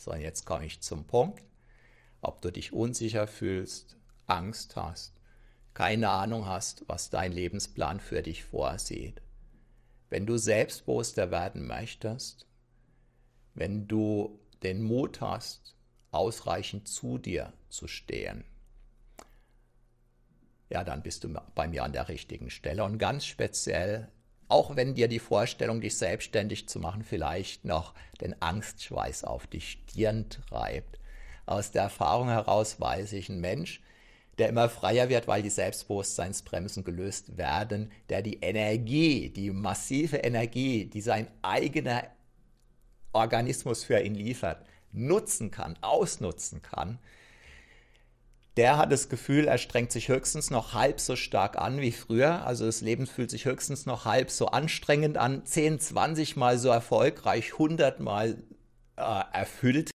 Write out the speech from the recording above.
So, und jetzt komme ich zum Punkt, ob du dich unsicher fühlst, Angst hast, keine Ahnung hast, was dein Lebensplan für dich vorsieht. Wenn du selbstbewusster werden möchtest, wenn du den Mut hast, ausreichend zu dir zu stehen, ja, dann bist du bei mir an der richtigen Stelle. Und ganz speziell, auch wenn dir die Vorstellung, dich selbstständig zu machen, vielleicht noch den Angstschweiß auf die Stirn treibt. Aus der Erfahrung heraus weiß ich, ein Mensch, der immer freier wird, weil die Selbstbewusstseinsbremsen gelöst werden, der die Energie, die massive Energie, die sein eigener Organismus für ihn liefert, nutzen kann, ausnutzen kann, der hat das Gefühl, er strengt sich höchstens noch halb so stark an wie früher. Also das Leben fühlt sich höchstens noch halb so anstrengend an, 10, 20 Mal so erfolgreich, 100 Mal erfüllt